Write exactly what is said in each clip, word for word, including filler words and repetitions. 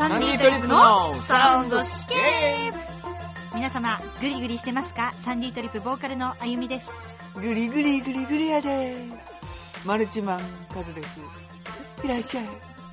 サンディトリップのサウンドスケープ。皆様グリグリしてますか？サンディトリップボーカルのあゆみです。 グリグリグリグリやでマルチマンカズです。いらっしゃい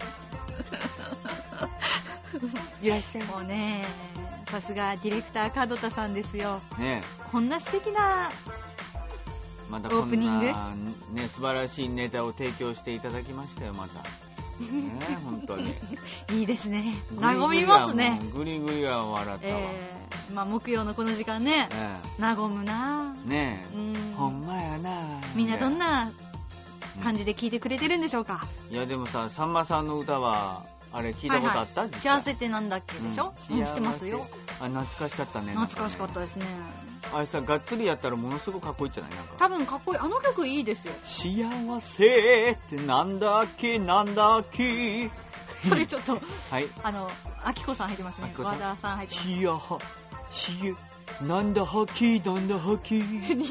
いらっしゃい。 もうね、さすがディレクター門田さんですよ、 ね、 こんな素敵なまたオープニング、 ね、素晴らしいネタを提供していただきましたよ。またね、本当にいいですね、和みますね。 グリグリは笑ったわ、 えー、まあ木曜のこの時間ね、えー、和むなねえ、うん、ほんまやな。 みんなどんな感じで聞いてくれてるんでしょうか。 いやでもさ、さんまさんの歌はあれ聞いたことあった？はいはい、 幸せってなんだっけでしょ、うん、知ってますよ。 あ、懐かしかったね。 懐かしかったですね。 あれさ、がっつりやったらものすごくかっこいいじゃない？なんか多分かっこいい。あの曲いいですよ。 幸せってなんだっけなんだっけそれちょっとはい、 あのあきこさん入ってますね。和田さん入ってます。 しやはしゆなんだはきなんだはき似てない、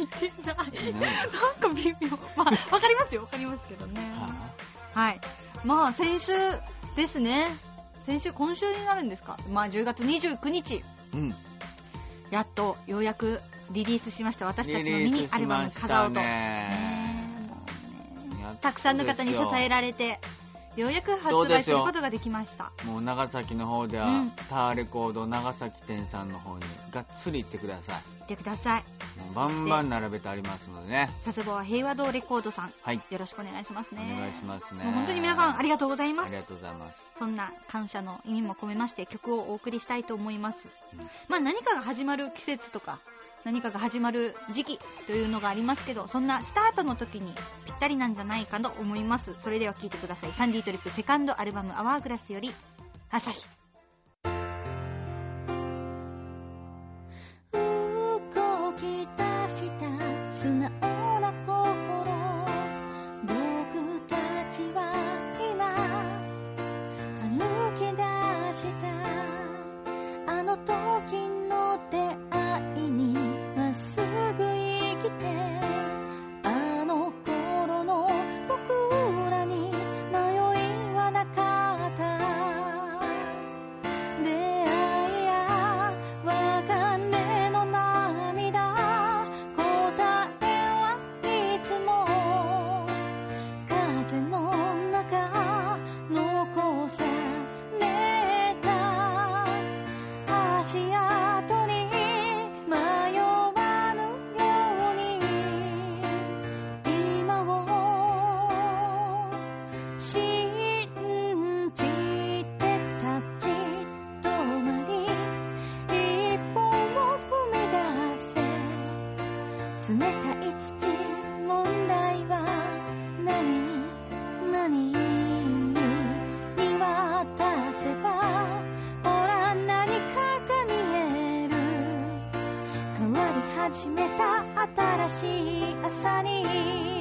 なんか微妙。まあわかりますよ、わかりますけどね。はい、まあ先週ですね。先週今週になるんですか。まあじゅうがつにじゅうくにち、うん、やっとようやくリリースしました。私たちのミニアルバム飾ろうと、ねえ、もうね、たくさんの方に支えられてようやく発売することができました。 もう長崎の方では、うん、ターレコード長崎店さんの方にがっつり行ってください。行ってください。 もうバンバン並べてありますのでね。 佐世保は平和堂レコードさん、はい、よろしくお願いしますね。 お願いしますね。 もう本当に皆さんありがとうございます。 ありがとうございます。 そんな感謝の意味も込めまして曲をお送りしたいと思います、うん、まあ何かが始まる季節とか何かが始まる時期というのがありますけど、そんなスタートの時にぴったりなんじゃないかと思います。それでは聴いてください。サンディトリップセカンドアルバムアワーグラスより朝日。動き出した素直な心、僕たちは今歩き出したあの時の出会いにまっすぐ生きて、あの頃の僕らに迷いはなかった。出会いや別れの涙、答えはいつも風の中残された足跡に迷わぬように、今を信じて立ち止まり、一歩を踏み出せ。冷たい土、問題は何何見渡せばほら何かが見える。変わり始めた新しい朝に、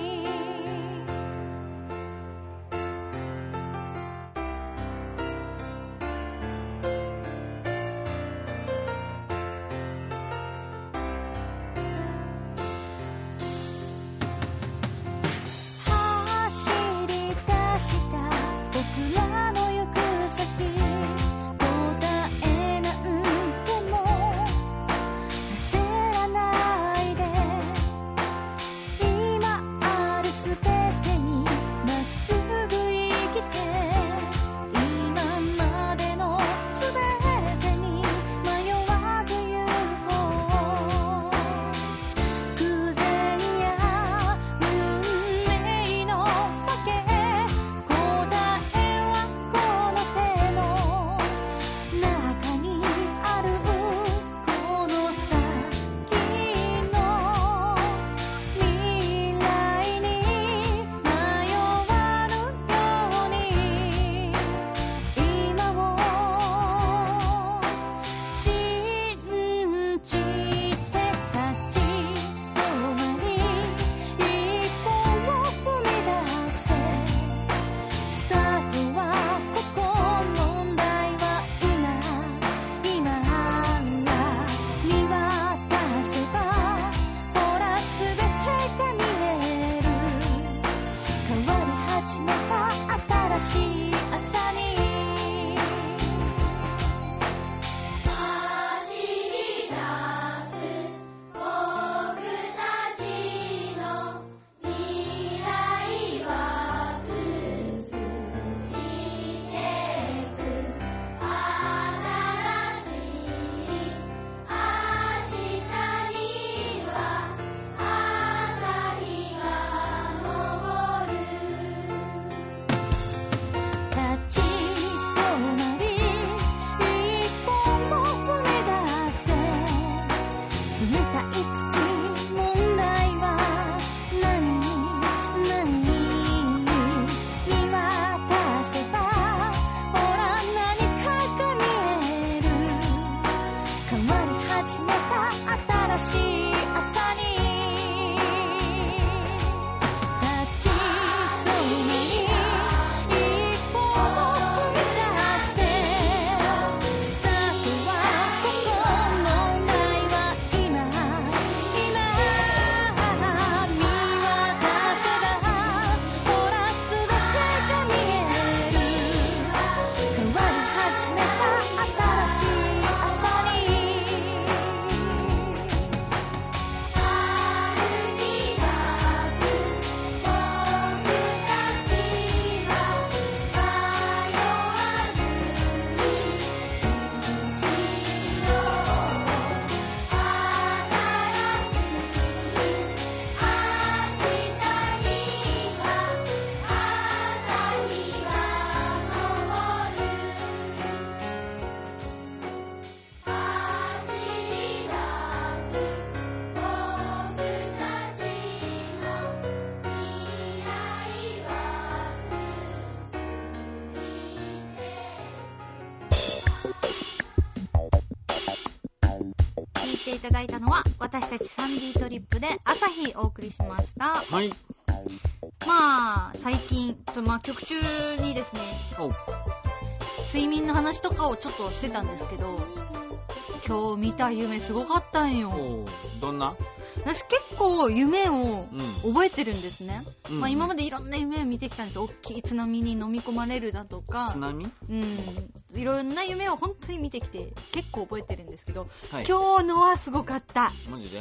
走り出した僕らの行く先、答えなんても焦らないでていただいたのは私たちサンディトリップで朝日お送りしました。 はい。 まあ最近まあ曲中にですね、睡眠の話とかをちょっとしてたんですけど、今日見た夢すごかったんよ。 どんな？ 私結構夢を覚えてるんですね、 うん、 まあ、今までいろんな夢を見てきたんですよ。大きい津波に飲み込まれるだとか、 津波？ うん、いろんな夢を本当に見てきて結構覚えてるんですけど、 はい、 今日のはすごかった。 マジで？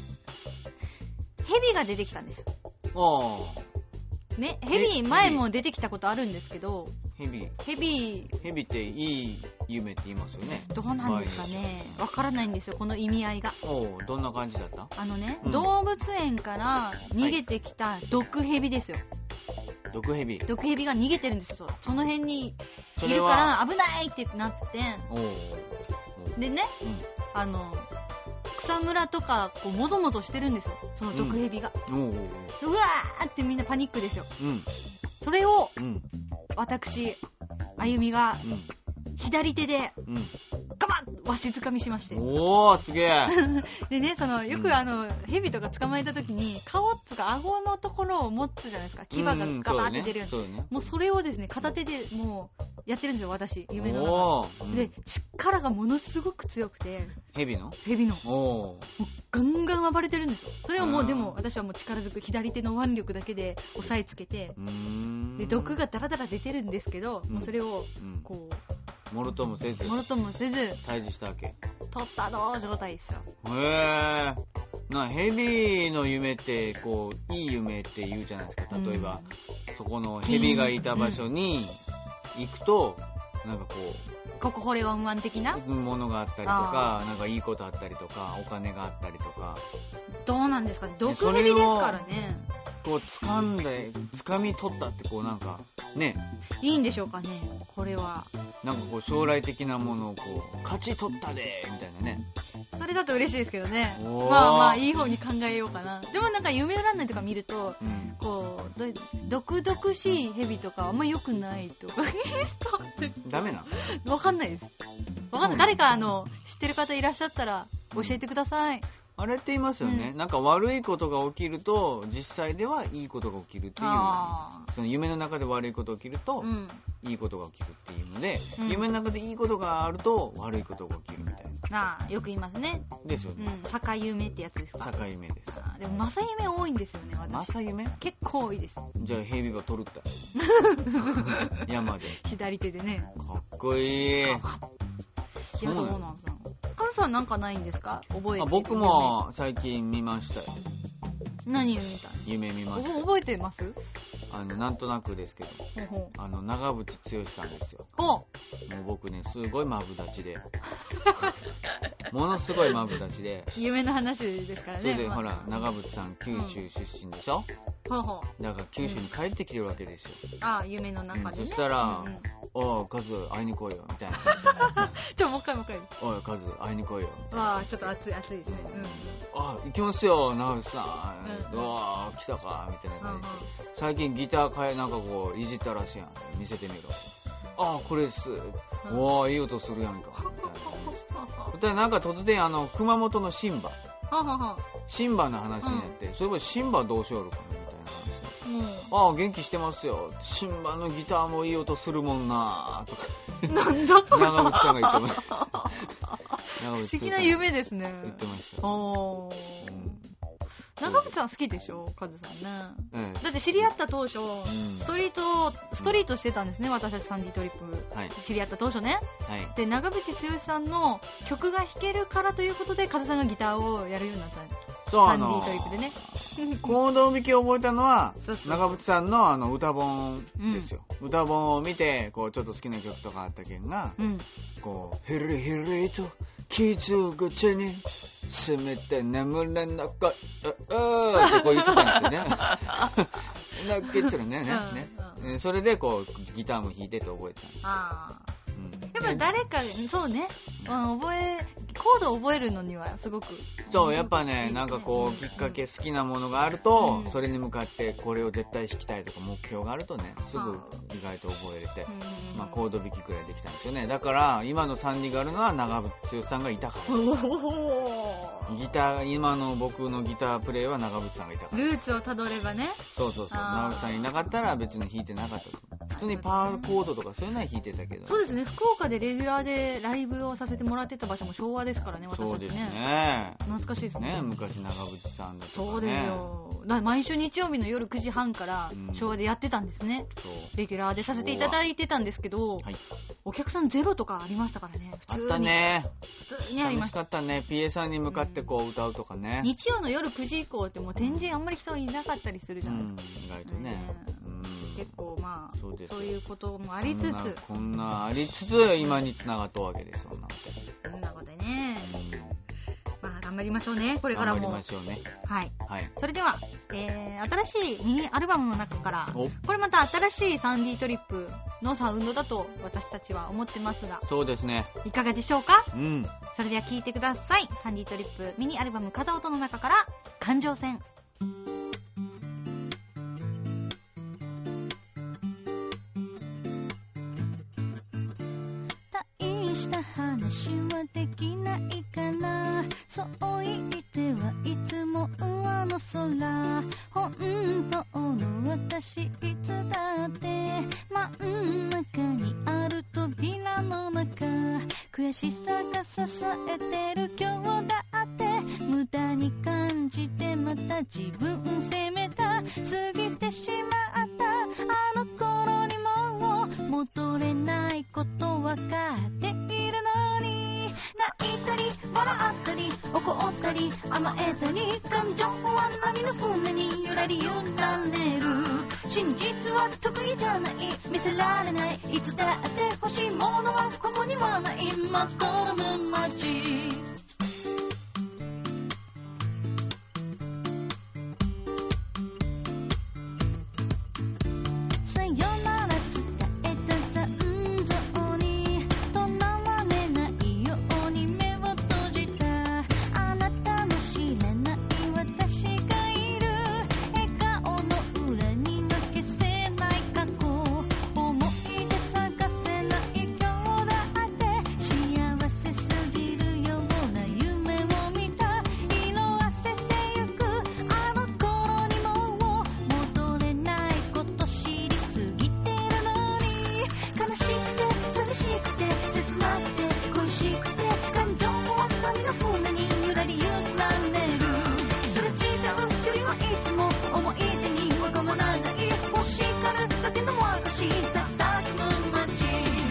蛇が出てきたんですよ。 おーね、蛇前も出てきたことあるんですけど、 蛇蛇蛇っていい夢って言いますよね。 どうなんですかね、わからないんですよ、この意味合いが。 おう、どんな感じだった？ あのね、うん、動物園から逃げてきた毒蛇ですよ。 毒蛇毒蛇が逃げてるんですよ。その辺にいるから危ないってなって、 おうおうでね、うん、あの草むらとかこうもぞもぞしてるんですよ、その毒蛇が、うん、おうおうおう、うわーってみんなパニックですよ、うん、それを、うん、私あゆみが、うん、左手で、うん、ガバッわしづかみしまして。 おー、すげえ。 でね、そのよくあの、うん、蛇とか捕まえた時に顔っつか顎のところを持つじゃないですか、牙がガバーって出るように、うん、そうね、もうそれをですね片手でもうやってるんですよ、私夢の中で、うん、で力がものすごく強くて、 蛇の蛇のもうガンガン暴れてるんですよ。それをもうでも私はもう力ずく左手の腕力だけで押さえつけて、うーん、で毒がダラダラ出てるんですけど、うん、もうそれをこう、 もろともせずもろともせず退治したわけ。 取ったどう状態ですよ。 へー、な、蛇の夢ってこういい夢って言うじゃないですか。例えば、うん、そこの蛇がいた場所に行くと、うん、なんかこうここ掘れワンワン的なものがあったりとか、なんかいいことあったりとか、お金があったりとか。 どうなんですかね、毒蛇ですからね。 こう掴んで掴み取ったってこうなんかね、 いいんでしょうかね、これは。 なんかこう将来的なものをこう勝ち取ったでみたいなね。 それだと嬉しいですけどね。まあまあいい方に考えようかな。でもなんか夢占いとか見ると、うん、こう毒々しい蛇とかあんま良くないとかダメなの？わかんないです。わかんない。誰かあの知ってる方いらっしゃったら教えてください。 あれって言いますよね、うん、なんか悪いことが起きると実際ではいいことが起きるっていう、その夢の中で悪いことが起きると、うん、いいことが起きるっていうので、うん、夢の中でいいことがあると悪いことが起きるみたいな。 ああ、よく言いますね。 ですよね。 うん、逆夢ってやつですか。 逆夢です。 でも正夢多いんですよね、私。 正夢？ 結構多いです。 じゃあ蛇が取るった山で左手でね。 かっこいい。いや、 どうなんですか。カズさんなんかないんですか？覚えてる？あ、 僕も最近見ましたよ。 何を見た？ 夢見ました。 覚えてます？ あのなんとなくですけど、ほうほう、あの長渕剛さんですよ。 ほう。 もう僕ね、すごいマブダチでものすごいマブダチで夢の話ですからね。 それで、まあ、ほら長渕さん九州出身でしょ、 うん、ほうほう。だから九州に帰ってきてるわけですよ、うん、 ああ、夢の中でね、 うん、そしたら、うんうん、おいカズ会いに来いよみたいなちょ、もう一回もう一回。 おいカズ会いに来いよ。 わあ、ちょっと熱い熱いですね、 うん、あ、行きますよ長渕さん、うん、うわー来たかみたいな感じで、うんうん、最近ギター変えなんかこういじったらしいやん、見せてみろ。あ、これです、うん、おーいい音するやんかみたいな感じででなんか突然あの熊本のシンバシンバの話になって、うん、そういえばシンバどうしよるかなみたいな話で、うん、ああ元気してますよ、シンバのギターもいい音するもんなとかなんだそれ長渕さんが言ってました不思議な夢ですね。 言ってました。 おー、うん、長渕さん好きでしょ、カズさんね、ええ、だって知り合った当初、うん、ストリートストリートしてたんですね、私たちサンディトリップ、はい、知り合った当初ね、はい、で長渕剛さんの曲が弾けるからということでカズさんがギターをやるようになったんです。 そう、 サンディトリップでね行動引きを覚えたのはそうそうそう、長渕さんのあの歌本ですよ、うん、歌本を見てこうちょっと好きな曲とかあったけんが、うん、こうヘリヘリと傷口にせめて眠れなかった、あってこう言ってたんですよね泣けちゃうね、ね、ね、うんうん、それでこうギターも弾いてて覚えてたんですよ。 あ、うん、やっぱ誰かそうね、うん、覚えコードを覚えるのにはすごくそうやっぱね、なんかこうきっかけ、好きなものがあると、うん、それに向かってこれを絶対弾きたいとか目標があるとね、すぐ意外と覚えれて、うん、まあコード弾きくらいできたんですよね。だから今のサンディがあるのは長渕剛さんがいたからです。ギター、今の僕のギタープレイは長渕さんがいたから。 ルーツをたどればね。 そうそうそう、長渕さんいなかったら別に弾いてなかったと。普通にパワーコードとかそういうのは弾いてたけど。 そうですね、福岡でレギュラーでライブをさせてもらってた場所も昭和ですからね、私たちね。 そうですね。 懐かしいですね。 ね、昔長渕さんだとかね。 そうですよ。だ毎週日曜日の夜くじはんから昭和でやってたんですね。うん、レギュラーでさせていただいてたんですけど、はい、お客さんゼロとかありましたからね。普通に。 あったね。 普通にありました。 楽しかったね。ピーエー さんに向かってこう歌うとかね。 日曜の夜くじ以降ってもう天神あんまり人いなかったりするじゃないですか。 うん、意外とね。 うん、結構まあそうです、そういうこともありつつこんな、こんなありつつ今に繋がったわけです。そんなこと。 そんなことね。うん、まあ頑張りましょうね。これからも。 頑張りましょうね。 はい。はい。それでは、えー、新しいミニアルバムの中から、これまた新しいサンディトリップのサウンドだと私たちは思ってますが。 そうですね。 いかがでしょうか？ うん。 それでは聴いてください。サンディトリップミニアルバム風音の中から感情線。大した話はできないからそう言ってはいつも上の空本当の私いつだって真ん中にある扉の中悔しさが支えてる今日だって無駄に感じてまた自分責めた過ぎてしまったあの頃にもう戻れないことわかっているのに泣いたり笑ったり怒ったり甘えたり感情は波の船に揺らり揺られる真実は得意じゃない見せられないいつだって欲しいものはここにはないまとむ街さよなら伝えた残像にとらわれないように目を閉じたあなたの知らない私がいる笑顔の裏には消せない過去思い出探せない今日だって幸せすぎるような夢を見た色あせてゆくあの頃にも戻れないこと知りすぎているのに悲しくて寂しくて切なくて恋しくて感情は波の船に揺らり揺られるすれ違う距離はいつも思い出には変わらない欲しがるだけの証たたずむ街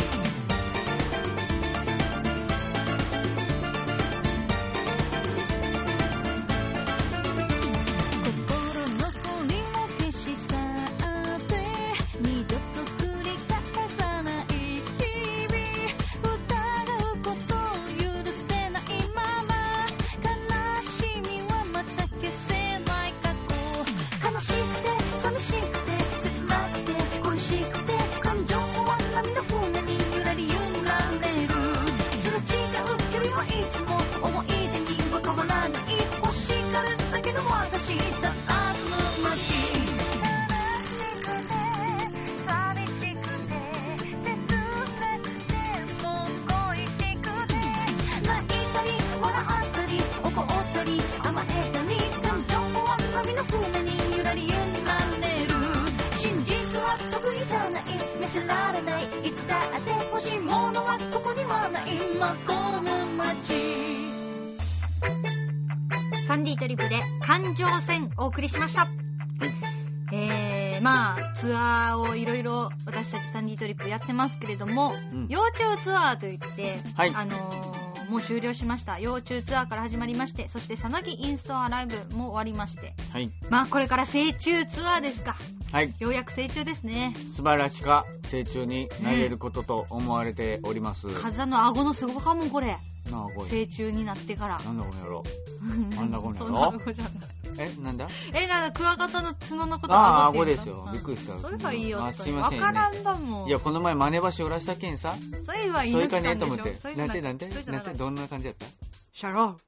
心の恋を消し去って二度と繰り返さない日々疑うことを許せないまま悲しみはまた消せない過去悲しくて寂しくて切なくて恋しくて感情は波の船に揺らり揺られるすれ違う距離はいつも思い出には変わらない欲しがるだけの私たたずむ街寂しくて寂しくて切なくてもう恋しくて泣いたり笑ったり怒ったり甘えたり感情は波の船に揺らり揺られる真実は得意じゃない見せられないいつだって欲しいものはここにはないまとむ街サンディトリップで感情線お送りしました。えー、まあツアーをいろいろ私たちサンディトリップやってますけれども、うん、幼虫ツアーといって、はい、あのー、もう終了しました幼虫ツアーから始まりましてそしてさなぎインストアライブも終わりまして、はい、まあこれから成虫ツアーですか。はい、ようやく成虫ですね。 素晴らしか成虫になれることと思われております。 カズさんの顎のすごかもんこれ。なあこれ成虫になってからなんだこの野郎なんだこの野郎そんな顎じゃないえなんだえなんかクワガタの角のことああ顎ですよ、うん、びっくりした。 それはいいよあすいません、ね、 わからんだもん。 いやこの前真似橋おらしたけんさそれは犬木さんでしょ。 それかねと思ってなんてなんてなんてどんな感じだったシャロ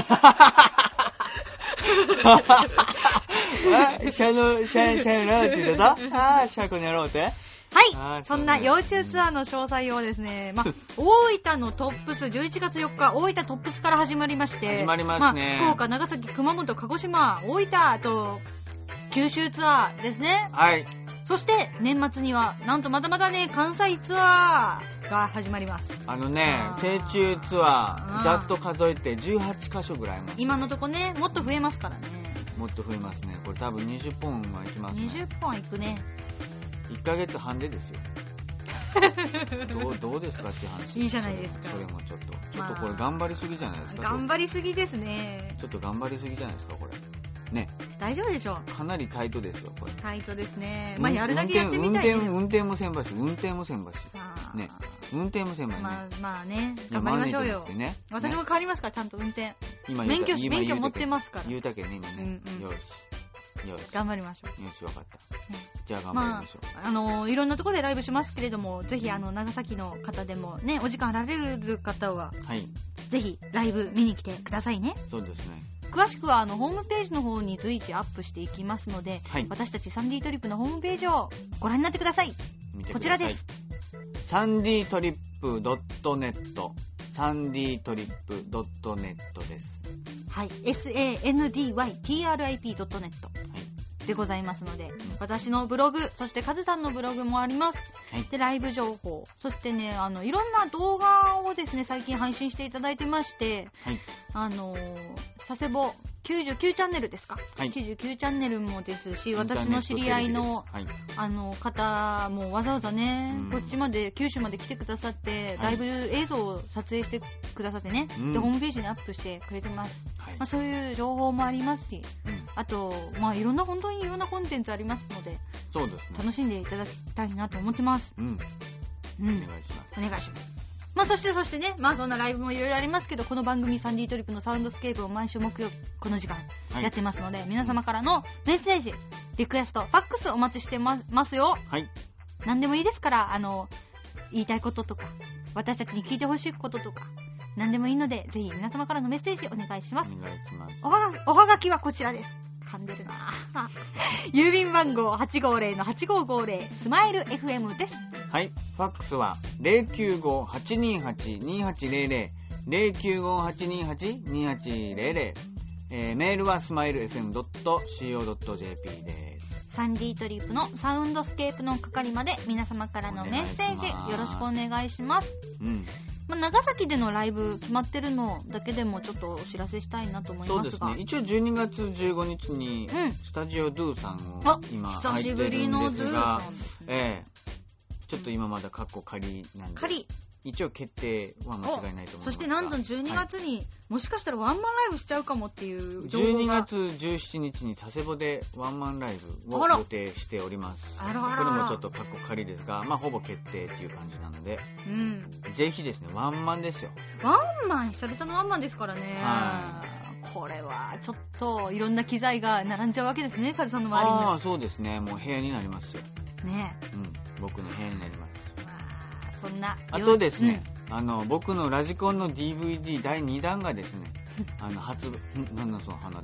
ー。シャロ、シャ、シャローって言ってた？あー、シャコにやろうって？ はい、そんな幼虫ツアーの詳細をですね、まあ、大分のトップス、じゅういちがつよっか、大分トップスから始まりまして、 始まりますね。 まあ、福岡、長崎、熊本、鹿児島、大分と、九州ツアーですね。 はい。 そして、年末には、なんとまだまだね、関西ツアーが始まります。 あのね、成虫ツアー、ざっと数えてじゅうはちかしょぐらいあります、ね。 今のとこね、もっと増えますからね。 もっと増えますね。これ多分にじゅっぽんはいきますね。 にじゅっぽんいくね。 いっかげつはんでですよ。どう、どうですかっていう話。 いいじゃないですか。 それもちょっと。ちょっとこれ頑張りすぎじゃないですか。 頑張りすぎですね。 ちょっと頑張りすぎじゃないですか、これ。ね。 大丈夫でしょう。 かなりタイトですよ、これ。 タイトですね。まあ、やるだけやってみたいね。 運転、運転もせんばし、運転もせんばし。ね。運転もせんばしね。 まあ、まあね。頑張りましょうよ。 ね、 私も変わりますから、ちゃんと運転。 今免許、免許持ってますから。 言うたけね、今ね。うんうん、よし。よし。 頑張りましょう。よし、わかった。うん、じゃあ頑張りましょう。 まあ、あのー、いろんなところでライブしますけれども、ぜひあの、長崎の方でもね、お時間あられる方は、はい。ぜひライブ見に来てくださいね。 そうですね。 詳しくはあのホームページの方に随時アップしていきますので、はい、私たちサンディトリップのホームページをご覧になってください。見てください。こちらです。 サンディトリップドットネット サンディトリップドットネット です。 はい。エスエーエヌディーワイティーアールアイピードットネット でございますので、うん、私のブログ、そしてカズさんのブログもあります。はい、で、ライブ情報、そしてね、あの、いろんな動画をですね、最近配信していただいてまして、はい、あの、佐世保きゅうじゅうきゅうチャンネルですか、はい、きゅうじゅうきゅうチャンネルもですし、私の知り合いの、はい、あの方もわざわざね、こっちまで九州まで来てくださって、はい、ライブ映像を撮影してくださってね、うん、でホームページにアップしてくれてます、はい、まあ、そういう情報もありますし、うん、あと、まあ、いろんな本当にいろんなコンテンツありますので、 そうですね、 楽しんでいただきたいなと思ってます、うんうん、お願いします。 お願いします。まあ、そしてそしてね、まあそんなライブもいろいろありますけど、この番組サンディトリップのサウンドスケープを毎週木曜この時間やってますので、はい、皆様からのメッセージ、リクエスト、ファックスお待ちしてますよ。はい。何でもいいですから、あの、言いたいこととか、私たちに聞いてほしいこととか、何でもいいので、ぜひ皆様からのメッセージお願いします。 お願いします。 おはが、おはがきはこちらです。噛んでるな郵便番号 はちごーぜろのはちごーごーぜろ スマイル エフエム です。 はい。ファックスは ゼロきゅうご はちにーはち にーはちゼロゼロ ゼロきゅうご はちにーはち にーはちゼロゼロ、えー、メールは スマイルエフエムドットシーオードットジェーピー です。 サンディトリップのサウンドスケープの係まで皆様からのメッセージよろしくお願いします。うん。まあ、長崎でのライブ決まってるのだけでもちょっとお知らせしたいなと思いますが、そうですね、 一応じゅうにがつじゅうごにちにスタジオドゥさんを今入ってるんですが、ええー、ちょっと今まだカッコ仮なんで、仮一応決定は間違いないと思いますが、 そしてなんとじゅうにがつに、はい、もしかしたらワンマンライブしちゃうかもっていう情報が、 じゅうにがつじゅうしちにちに佐世保でワンマンライブを予定しております。あらあら、これもちょっとカッコ仮ですが、まあほぼ決定っていう感じなので、うん、ぜひですね、ワンマンですよ。 ワンマン、久々のワンマンですからね。はい、これはちょっといろんな機材が並んじゃうわけですね、カズさんの周りに。 ああ、そうですね、もう部屋になりますよ。ねえ、うん、僕の部屋になります。 そんなあとですね、うん、あの僕のラジコンの ディーブイディーだいにだんがですねあの発売なんだその花で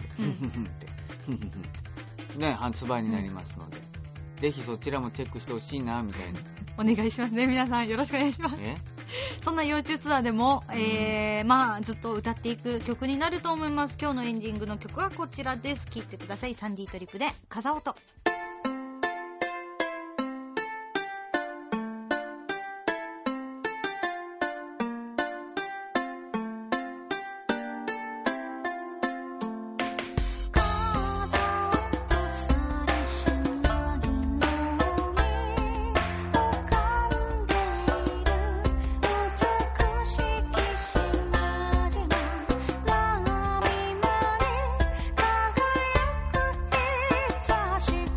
ね、発売になりますので、うん、ぜひそちらもチェックしてほしいなみたいな。 お願いしますね、皆さんよろしくお願いします。えそんな幼虫ツアーでも、うん、えー、まあずっと歌っていく曲になると思います。今日のエンディングの曲はこちらです。聴いてください。サンディトリップで風音。し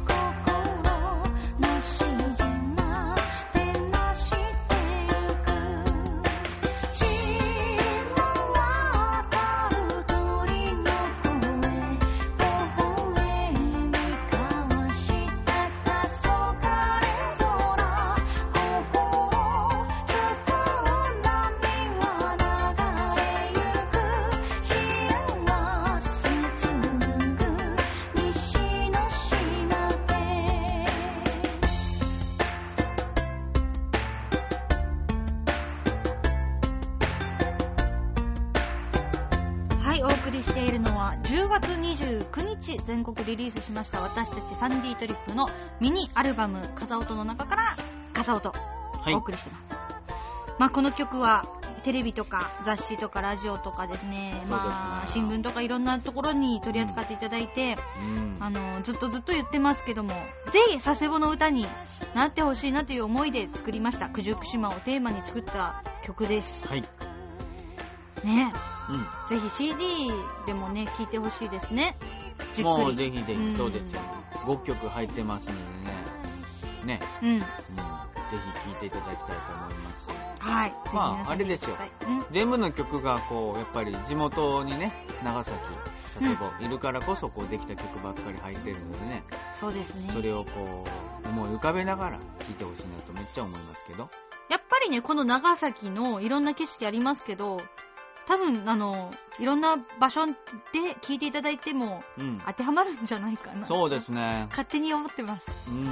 回お送りしているのはじゅうがつにじゅうくにち全国リリースしました私たちサンディートリップのミニアルバムカザオトの中からカザオトお送りしてます、はい。まあこの曲はテレビとか雑誌とかラジオとかですね、まあ新聞とかいろんなところに取り扱っていただいて、うん、あのずっとずっと言ってますけども、ぜひ佐世保の歌になってほしいなという思いで作りました。九十九島をテーマに作った曲です。はい。ね、うん、ぜひ シーディー でもね聴いてほしいですね。じっくり。 もうぜひぜひ、うん、そうですよ。ごきょく入ってますのでね。ね。うん。うん、ぜひ聴いていただきたいと思います。 はい。 まああれですよ。全部の曲がこうやっぱり地元にね、長崎、佐世保、うん、いるからこそこうできた曲ばっかり入ってるのでね。 そうですね。 それをこう思い浮かべながら聴いてほしいなとめっちゃ思いますけど。 やっぱりねこの長崎のいろんな景色ありますけど。多分あのいろんな場所で聞いていただいても、うん、当てはまるんじゃないかな。 そうですね。 勝手に思ってます。 うん、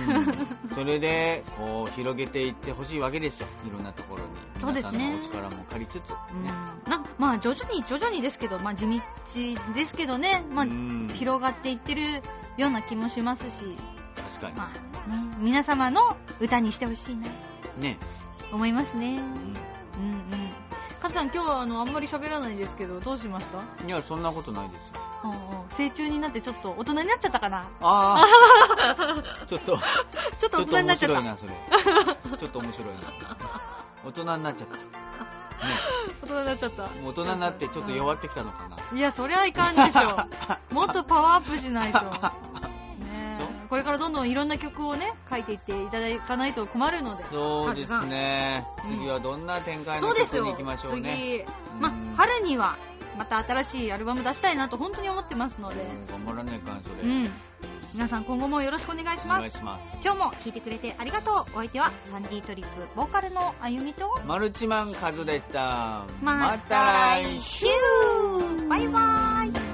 それでこう広げていってほしいわけですよ。いろんなところに。 そうですね。 皆さんのお力も借りつつ、ね。 うん、なまあ徐々に徐々にですけど、まあ地道ですけどね、まあ広がっていってるような気もしますし。 確かに。 まあね皆様の歌にしてほしいな。ね。思いますね。うん。うんうん。カズさん今日はあのあんまり喋らないですけどどうしました？ いやそんなことないですよ。 うんうん、成虫になってちょっと大人になっちゃったかな。 ああちょっとちょっと大人になっちゃった。 ちょっと面白いなそれ。ちょっと面白いな。大人になっちゃった。ね、 大人になっちゃった。 大人になってちょっと弱ってきたのかな。 いやそりゃいかんでしょ。もっとパワーアップしないと。これからどんどんいろんな曲をね書いていっていただかないと困るので。 そうですね、うん、次はどんな展開の曲に行きましょうね。 次、ま、春にはまた新しいアルバム出したいなと本当に思ってますので、 うん、頑張らねえかんそれ、 うん、皆さん今後もよろしくお願いします。 お願いします。 今日も聞いてくれてありがとう。お相手はサンディートリップボーカルのあゆみとマルチマンカズでした。 また来週。バイバイ。